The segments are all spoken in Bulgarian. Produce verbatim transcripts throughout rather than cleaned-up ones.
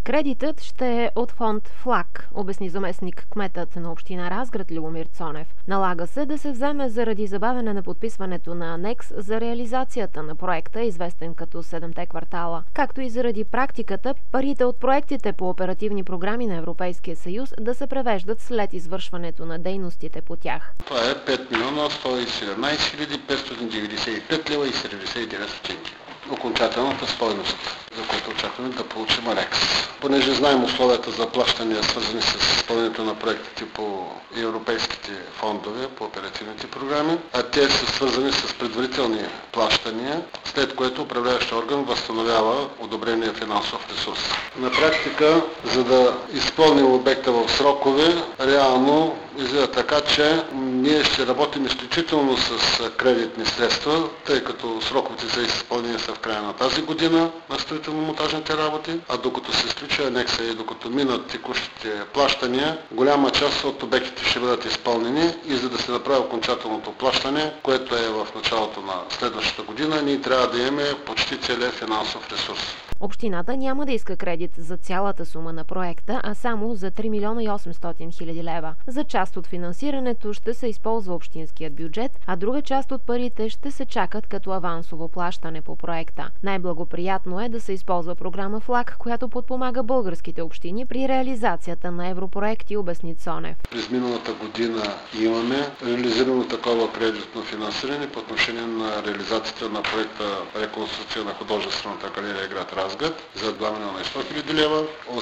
Кредитът ще е от фонд ФЛАГ, обясни заместник кметът на община Разград Любомир Цонев. Налага се да се вземе заради забавяне на подписването на анекс за реализацията на проекта, известен като седемте квартала, както и заради практиката парите от проектите по оперативни програми на Европейския съюз да се превеждат след извършването на дейностите по тях. Това е пет милиона сто и седемнадесет хиляди петстотин деветдесет и пет лева и седемдесет и девет стотинки. Окончателната стойност, за която очакваме да получим анекс. Понеже знаем условията за плащания, свързани с изпълнението на проектите по европейските фондове, по оперативните програми, а те са свързани с предварителни плащания, след което управляващия орган възстановява одобрения финансов ресурс. На практика, за да изпълним обекта в срокове, реално изглежда така, че ние ще работим изключително с кредитни средства, тъй като сроковете за изпълнение са в края на тази година на строително-монтажните работи, а докато се изключи анекса и докато минат текущите плащания, голяма част от обектите ще бъдат изпълнени и за да се направи окончателното плащане, което е в началото на следващата година, ние трябва да имаме почти целия финансов ресурс. Общината няма да иска кредит за цялата сума на проекта, а само за три милиона и осемстотин хиляди лева. За част от финансирането ще се използва общинският бюджет, а друга част от парите ще се чакат като авансово плащане по проекта. Най-благоприятно е да се използва програма ФЛАГ, която подпомага българските общини при реализацията на европроекти, обясни Цонев. През миналата година имаме реализирано такова кредитно финансиране по отношение на реализацията на проекта реконструкция на художествената галерия град Разград за два милиона и сто хиляди лева.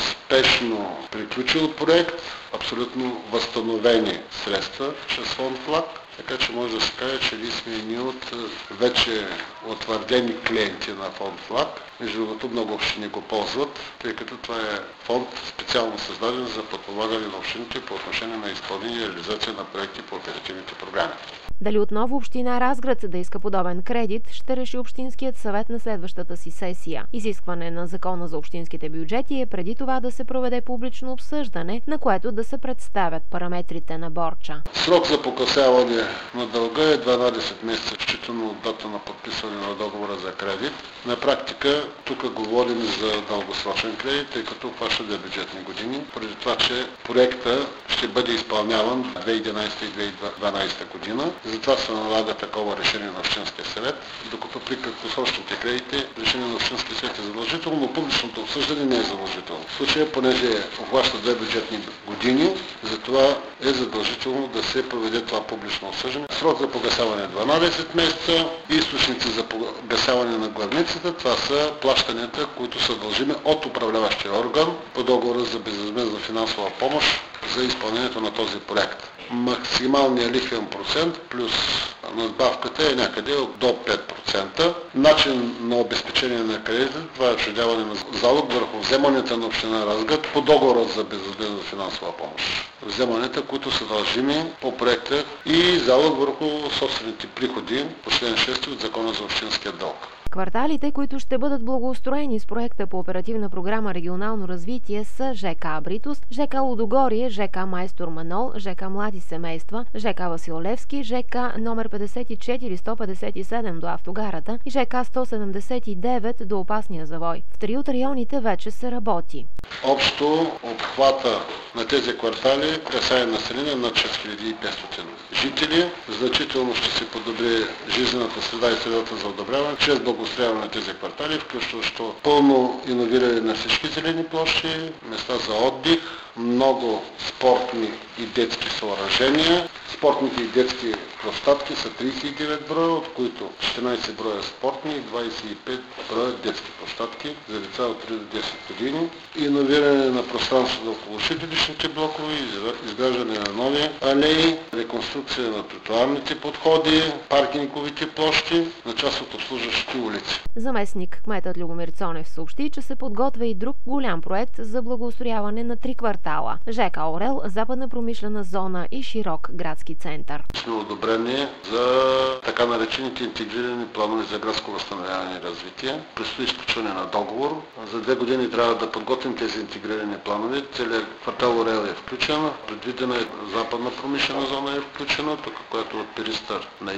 Успешно приключил проект, абсолютно възстановени средства чрез фонд ФЛАГ. Така че може да се каже, че ние сме едни от вече утвърдени клиенти на фонд ФЛАГ. Между другото, много общини го ползват, тъй като това е фонд специално създаден за подпомагане на общините по отношение на изпълнение и реализация на проекти по оперативните програми. Дали отново община Разград да иска подобен кредит, ще реши Общинският съвет на следващата си сесия. Изискване на Закона за общинските бюджети е преди това да се проведе публично обсъждане, на което да се представят параметрите на борча. Срок за погасяване на дълга е дванадесет месеца, считано от дата на подписване на договора за кредит. На практика тук говорим за дългосрочен кредит, тъй като хваща две бюджетни години, поради това, че проекта ще бъде изпълняван две хиляди и единадесета и две хиляди и дванадесета година. Затова се налага такова решение на Общинския съвет, докато при краткосрочните кредити решение на Общинския съвет е задължително, но публичното обсъждане не е задължително. В случая, понеже обхваща две бюджетни години, затова е задължително да се проведе това публично обсъждане. Срок за погасяване е дванадесет месеца. Източници за погасяване на главницата, това са плащанията, които са дължими от управляващия орган по договора за безвъзмездна финансова помощ за изпълнението на този проект. Максималният лихвен процент плюс надбавката е някъде до пет процента. Начин на обезпечение на кредита, това е учредяване на залог върху вземанията на община Разград по договора за безвъзмездна финансова помощ. Вземанията, които са дължими по проекта и залог върху собствените приходи по член шести от Закона за общинския дълг. Кварталите, които ще бъдат благоустроени с проекта по оперативна програма регионално развитие са ЖК Абритус, ЖК Лудогорие, ЖК Майстор Манол, ЖК Млади семейства, ЖК Васил Левски, ЖК номер петдесет и четири сто петдесет и седем до автогарата и ЖК сто седемдесет и девет до опасния завой. В три от районите вече се работи. Общо обхвата на тези квартали касае население над шест хиляди и петстотин жители. Значително ще се подобри жизнената среда и средата за одобряване чрез благоустрояване на тези квартали, включващо пълно иновиране на всички зелени площи, места за отдих, много спортни и детски съоръжения. Спортните и детски площадки са тридесет и девет броя, от които четиринадесет броя спортни и двадесет и пет броя детски площадки за деца от три до десет години. Иновиране на пространството около училищните блокове, изграждане на нови алеи, реконструкция на тротоарните подходи, паркинговите площи на част от обслужващите улици. Заместник кметът Любомир Цонев съобщи, че се подготвя и друг голям проект за благоустрояване на три квартала – ЖК Орел, западна промишлена зона и широк градски център. Сме одобрени за така наречените интегрирани планове за градско възстановяване и развитие. Предстои изключване на договор. За две години трябва да подготвим тези интегрирани планове. Целият квартал Орел е включен. Предвидена е западна промишлена зона е включена, тук която от Перистър на юг.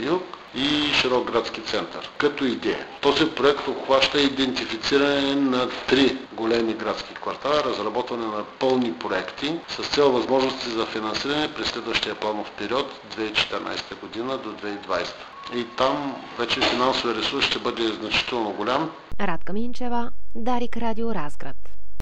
и широк градски център. Като идея. Този проект обхваща идентифициране на три големи градски квартала, разработване на пълни проекти с цел възможности за финансиране през следващия планов период две хиляди и четиринадесета година до две хиляди и двадесета. И там вече финансовия ресурс ще бъде значително голям. Радка Минчева, Дарик Радио Разград.